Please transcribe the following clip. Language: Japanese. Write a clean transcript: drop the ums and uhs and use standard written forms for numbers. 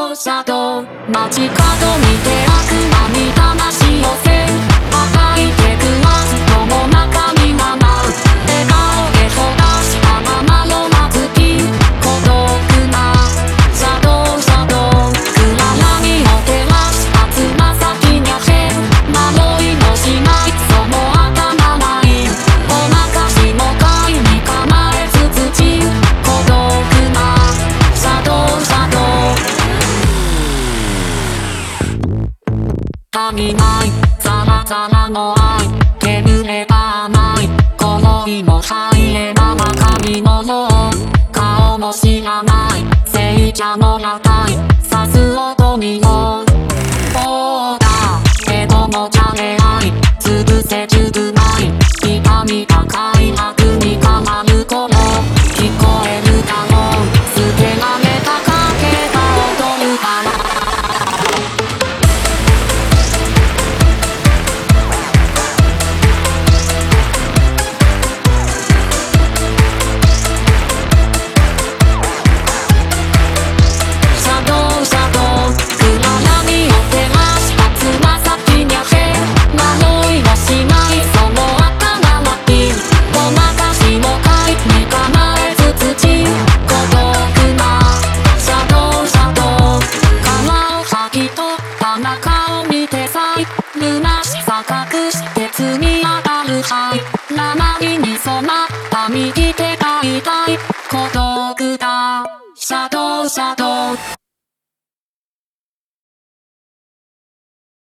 ドウシャドウ街角にて悪魔に魂寄せ暴いてくわずとも中身が舞う笑顔でほだしたままのまずき孤独なシャドウシャドウ暗闇を照らしたつま先にゃへ迷いもしないその頭ないおまかしも貝に構えつつち孤独なシャドウシャドウ足りないザラザラの愛煙れば甘い恋も入れば中身のよう顔も知らない聖者の屋台さす音によそうだけどもじゃれ合い潰せ十分ない痛み高い悪に変わる頃聞こえるだろう捨てられたかけが踊るから中を見てさい虚しさ隠して積み上がる灰鉛に染まった右手が痛い孤独だシャドウシャドウ